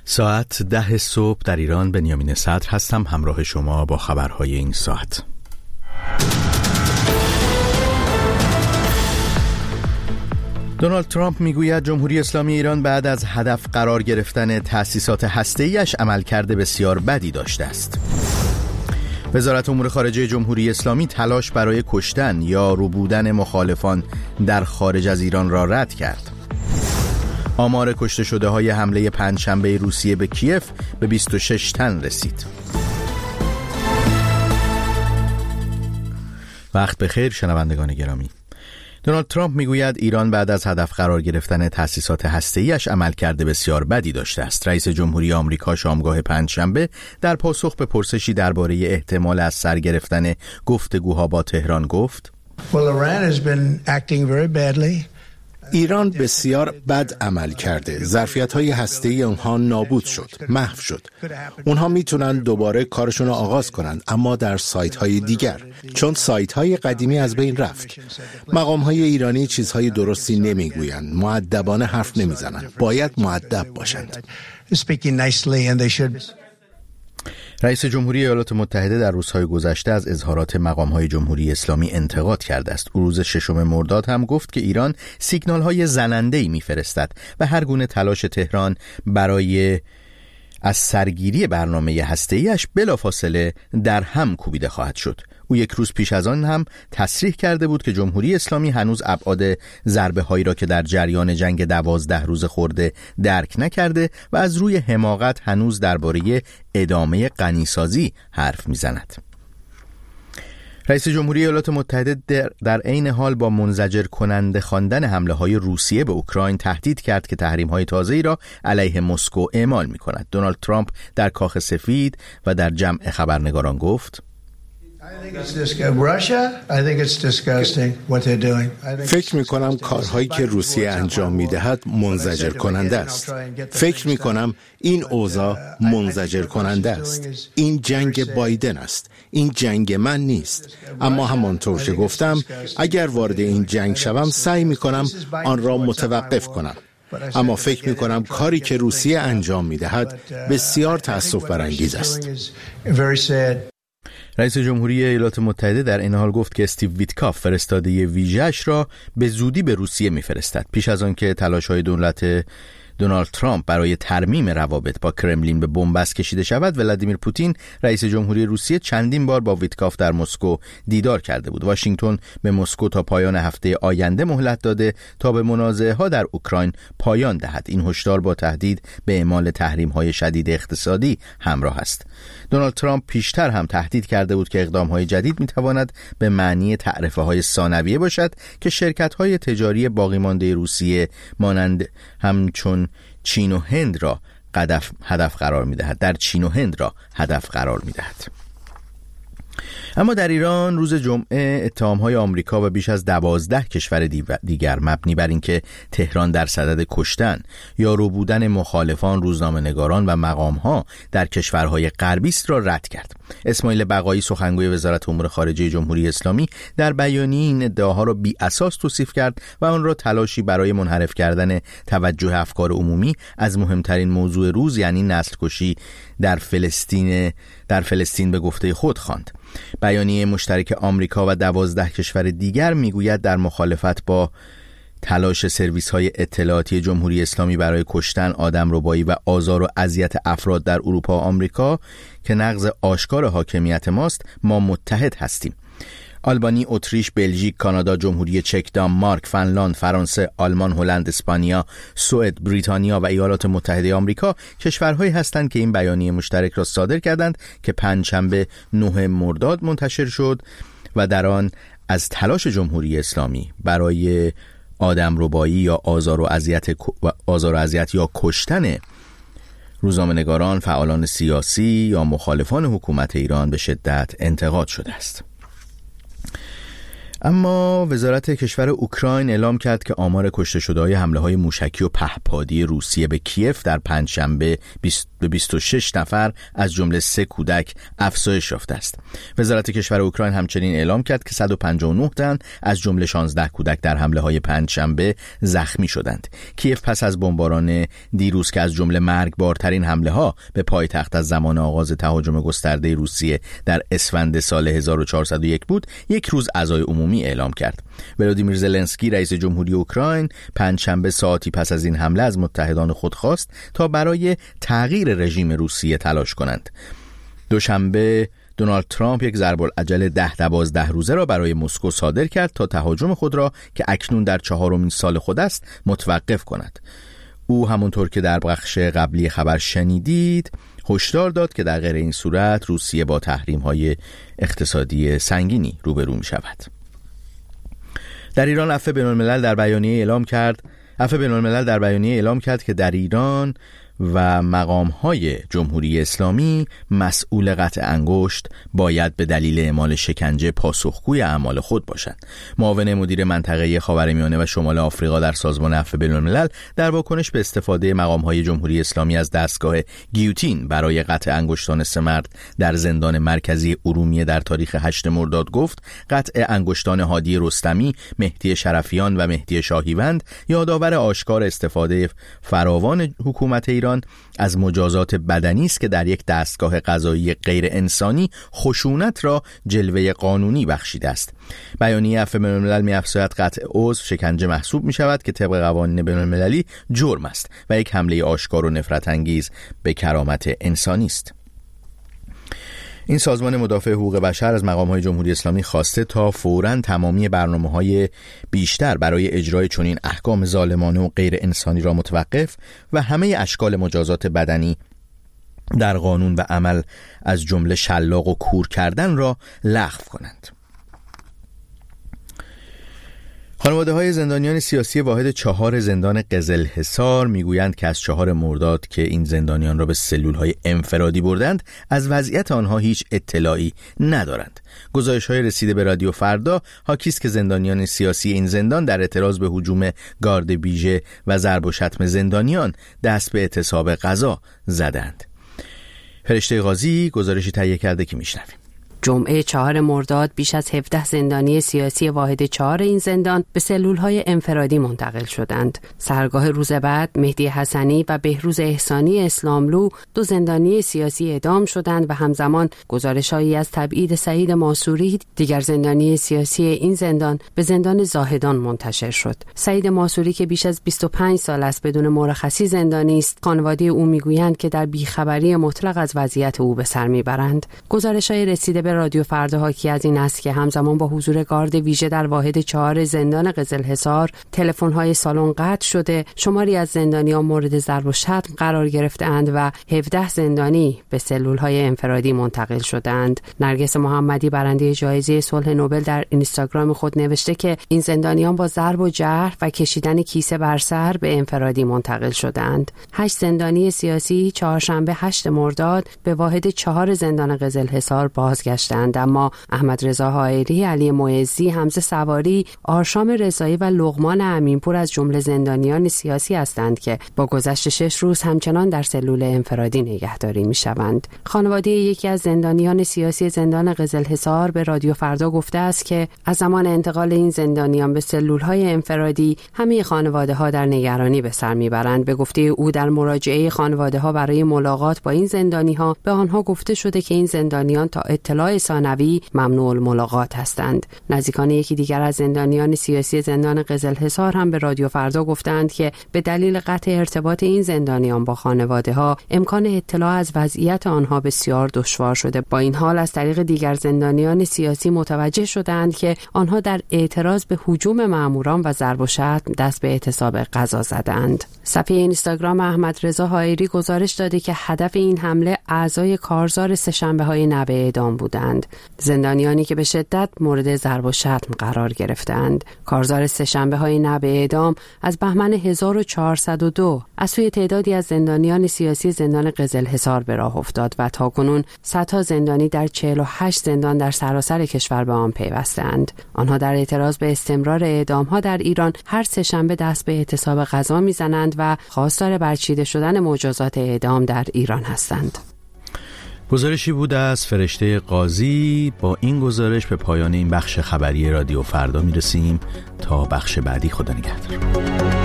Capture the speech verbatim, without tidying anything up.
ساعت ده صبح در ایران. بنیامین صدر هستم، همراه شما با خبرهای این ساعت. دونالد ترامپ میگوید جمهوری اسلامی ایران بعد از هدف قرار گرفتن تأسیسات هسته‌ای‌اش عملکرد بسیار بدی داشته است. وزارت امور خارجه جمهوری اسلامی تلاش برای کشتن یا ربودن مخالفان در خارج از ایران را رد کرد. آمار کشته شده های حمله پنجشنبه روسیه به کیف به بیست و شش تن رسید. وقت بخیر شنوندگان گرامی. دونالد ترامپ میگوید ایران بعد از هدف قرار گرفتن تأسیسات هسته‌ای‌اش عملکرد بسیار بدی داشته است. رئیس جمهوری آمریکا شامگاه پنجشنبه در پاسخ به پرسشی درباره احتمال از سر گرفتن گفتگوها با تهران گفت: Well, Iran has been acting very badly. ایران بسیار بد عمل کرده. ظرفیت‌های هسته‌ای اونها نابود شد، محو شد. اونها میتونن دوباره کارشون رو آغاز کنن، اما در سایت‌های دیگر، چون سایت‌های قدیمی از بین رفت. مقام‌های ایرانی چیزهای درستی نمیگویند، مؤدبانه حرف نمیزنند. باید مؤدب باشند. رئیس جمهوری ایالات متحده در روزهای گذشته از اظهارات مقام‌های جمهوری اسلامی انتقاد کرده است. او روز ششم مرداد هم گفت که ایران سیگنال‌های زننده‌ای می‌فرستد و هر گونه تلاش تهران برای از سرگیری برنامه هسته‌ای‌اش بلافاصله در هم کوبیده خواهد شد. او یک روز پیش از آن هم تصریح کرده بود که جمهوری اسلامی هنوز ابعاد ضربه‌هایی را که در جریان جنگ دوازده روز خورده درک نکرده و از روی حماقت هنوز درباره ادامه غنیسازی حرف می‌زند. رئیس جمهوری ایالات متحده در عین حال با منزجر کننده خواندن حمله‌های روسیه به اوکراین تهدید کرد که تحریم‌های تازه‌ای را علیه مسکو اعمال می‌کند. دونالد ترامپ در کاخ سفید و در جمع خبرنگاران گفت: فکر می کنم کارهایی که روسیه انجام می دهد منزجر کننده است. فکر می کنم این اوضاع منزجر کننده است. این جنگ بایدن است. این جنگ من نیست. اما همانطور که گفتم، اگر وارد این جنگ شوم سعی می کنم آن را متوقف کنم. اما فکر می کنم کاری که روسیه انجام می دهد بسیار تأسف برانگیز است. رئیس جمهوری ایالات متحده در این حال گفت که استیو ویتکاف فرستاده ویژه‌اش را به زودی به روسیه می‌فرستد. پیش از آن که تلاش‌های دولت دونالد ترامپ برای ترمیم روابط با کرملین به بنبست کشیده شود، ولادیمیر پوتین رئیس جمهوری روسیه چندین بار با ویتکاف در مسکو دیدار کرده بود. واشنگتن به مسکو تا پایان هفته آینده مهلت داده تا به منازعه‌ها در اوکراین پایان دهد. این هشدار با تهدید به اعمال تحریم‌های شدید اقتصادی همراه است. دونالد ترامپ پیشتر هم تهدید کرده بود که اقدام‌های جدید می‌تواند به معنی تعرفه‌های ثانویه باشد که شرکت‌های تجاری باقی‌مانده روسیه مانند همچون چین و هند را هدف هدف قرار می‌دهد. در چین و هند را هدف قرار می‌دهد. اما در ایران روز جمعه اتهام‌های آمریکا و بیش از دوازده کشور دیگر مبنی بر اینکه تهران در صدد کشتن یا ربودن مخالفان، روزنامه‌نگاران و مقام‌ها در کشورهای غربی است را رد کرد. اسماعیل بقایی سخنگوی وزارت امور خارجه جمهوری اسلامی در بیانیه این ادعاها را بی اساس توصیف کرد و آن را تلاشی برای منحرف کردن توجه افکار عمومی از مهمترین موضوع روز یعنی نسل کشی در فلسطین در فلسطین به گفته خود خواند. بیانیه مشترک آمریکا و دوازده کشور دیگر میگوید در مخالفت با تلاش سرویس‌های اطلاعاتی جمهوری اسلامی برای کشتن، آدمربایی و آزار و اذیت افراد در اروپا و آمریکا که نقض آشکار حاکمیت ماست، ما متحد هستیم. آلبانی، اتریش، بلژیک، کانادا، جمهوری چک، دانمارک، فنلاند، فرانسه، آلمان، هلند، اسپانیا، سوئد، بریتانیا و ایالات متحده آمریکا کشورهایی هستند که این بیانیه مشترک را صادر کردند که پنجشنبه نه مرداد منتشر شد و در آن از تلاش جمهوری اسلامی برای آدمربایی یا آزار و اذیت آزار و اذیت یا کشتن روزنامه‌نگاران، فعالان سیاسی یا مخالفان حکومت ایران به شدت انتقاد شده است. اما وزارت کشور اوکراین اعلام کرد که آمار کشته شده‌های حمله‌های موشکی و پهپادی روسیه به کیف در پنجشنبه به بیست و شش نفر از جمله سه کودک افزایش یافته است. وزارت کشور اوکراین همچنین اعلام کرد که صد و پنجاه و نه تن از جمله شانزده کودک در حمله های پنجشنبه زخمی شدند. کیف پس از بمباران دیروز که از جمله مرگبارترین حمله ها به پایتخت از زمان آغاز تهاجم گسترده روسیه در اسفند سال هزار و چهارصد و یک بود، یک روز عزای عمومی اعلام کرد. ولادیمیر زلنسکی رئیس جمهوری اوکراین پنجشنبه ساعتی پس از این حمله از متحدان خود خواست تا برای تغییر رژیم روسیه تلاش کنند. دوشنبه دونالد ترامپ یک ضرب‌العجل ده دوازده روزه را برای مسکو صادر کرد تا تهاجم خود را که اکنون در چهارمین سال خود است متوقف کند. او همونطور که در بخش قبلی خبر شنیدید هشدار داد که در غیر این صورت روسیه با تحریم‌های اقتصادی سنگینی روبرو می‌شود. در ایران عفو بین‌الملل در بیانیه اعلام کرد عفو بین‌الملل در بیانیه اعلام کرد که در ایران و مقام‌های جمهوری اسلامی مسئول قطع انگشت باید به دلیل اعمال شکنجه پاسخگوی اعمال خود باشند. معاون مدیر منطقه خاورمیانه و شمال آفریقا در سازمان عفو بین‌الملل در واکنش به استفاده مقام‌های جمهوری اسلامی از دستگاه گیوتین برای قطع انگشتان سه مرد در زندان مرکزی ارومیه در تاریخ هشتم مرداد گفت قطع انگشتان هادی رستمی، مهدی شرفیان و مهدی شاهیوند یادآور آشکار استفاده فراوان حکومت ایران از مجازات بدنی است که در یک دستگاه قضایی غیر انسانی خشونت را جلوه قانونی بخشیده است. بیانیه عفو بین‌الملل می‌افزاید قطع عضو شکنجه محسوب می‌شود که طبق قوانین بین‌المللی جرم است و یک حمله آشکار و نفرت انگیز به کرامت انسانی است. این سازمان مدافع حقوق بشر از مقام‌های جمهوری اسلامی خواسته تا فوراً تمامی برنامه‌های بیشتر برای اجرای چنین احکام ظالمانه و غیر انسانی را متوقف و همه اشکال مجازات بدنی در قانون و عمل از جمله شلاق و کور کردن را لغو کنند. خانواده های زندانیان سیاسی واحد چهار زندان قزلحصار میگویند که از چهار مرداد که این زندانیان را به سلول های انفرادی بردند از وضعیت آنها هیچ اطلاعی ندارند. گزارش های رسیده به رادیو فردا حاکی است که زندانیان سیاسی این زندان در اعتراض به هجوم گارد ویژه و ضرب و شتم زندانیان دست به اعتصاب غذا زدند. فرشته قاضی گزارشی تهیه کرده که میشنویم. جمعه چهار مرداد بیش از هفده زندانی سیاسی واحد چهار این زندان به سلول‌های انفرادی منتقل شدند. سرگاه روز بعد مهدی حسنی و بهروز احسانی اسلاملو دو زندانی سیاسی اعدام شدند و همزمان گزارش‌هایی از تبعید سعید ماسوری دیگر زندانی سیاسی این زندان به زندان زاهدان منتشر شد. سعید ماسوری که بیش از بیست و پنج سال است بدون مرخصی زندانی است، خانواده او میگویند که در بیخبری مطلق از وضعیت او به سر میبرند. گزارش‌های رسیده به رادیو فردا حاکی از این است که همزمان با حضور گارد ویژه در واحد چهار زندان قزلحصار تلفن‌های سالن قطع شده، شماری از زندانیان مورد ضرب و شتم قرار گرفته‌اند و هفده زندانی به سلول‌های انفرادی منتقل شدند. نرگس محمدی برنده جایزه صلح نوبل در اینستاگرام خود نوشته که این زندانیان با ضرب و جرح و کشیدن کیسه بر سر به انفرادی منتقل شدند. هشت زندانی سیاسی چهارشنبه هشتم مرداد به واحد چهار زندان قزلحصار بازگشت، اما احمد رضا حائری، علی معزی، حمزه سواری، آرشام رضایی و لقمان امینپور از جمله زندانیان سیاسی هستند که با گذشت شش روز همچنان در سلول انفرادی نگهداری می‌شوند. خانواده یکی از زندانیان سیاسی زندان قزلحصار به رادیو فردا گفته است که از زمان انتقال این زندانیان به سلول‌های انفرادی همه خانواده‌ها در نگرانی به سر می‌برند. به گفته او در مراجعه خانواده‌ها برای ملاقات با این زندانی‌ها به آنها گفته شده که این زندانیان تا اطلاع ثانوی ممنوع الملاقات هستند. نزدیکان یکی دیگر از زندانیان سیاسی زندان قزلحصار هم به رادیو فردا گفتند که به دلیل قطع ارتباط این زندانیان با خانواده‌ها امکان اطلاع از وضعیت آنها بسیار دشوار شده. با این حال از طریق دیگر زندانیان سیاسی متوجه شدند که آنها در اعتراض به هجوم ماموران و ضرب و شتم دست به اعتصاب غذا زدند. صفحه اینستاگرام احمد رضا حائری گزارش داده که هدف این حمله اعضای کارزار سه‌شنبه‌های نوه اعدام بودند. بودند. زندانیانی که به شدت مورد ضرب و شتم قرار گرفتند. کارزار سه‌شنبه‌های نب اعدام از بهمن هزار و چهارصد و دو از سوی تعدادی از زندانیان سیاسی زندان قزلحصار به راه افتاد و تاکنون صدها زندانی در چهل و هشت زندان در سراسر کشور به آن پیوستند. آنها در اعتراض به استمرار اعدام‌ها در ایران هر سه‌شنبه دست به اعتصاب غذا می‌زنند و خواستار برچیده شدن مجازات اعدام در ایران هستند. گزارشی بود از فرشته قاضی. با این گزارش به پایان این بخش خبری رادیو فردا میرسیم. تا بخش بعدی، خدا نگهدار.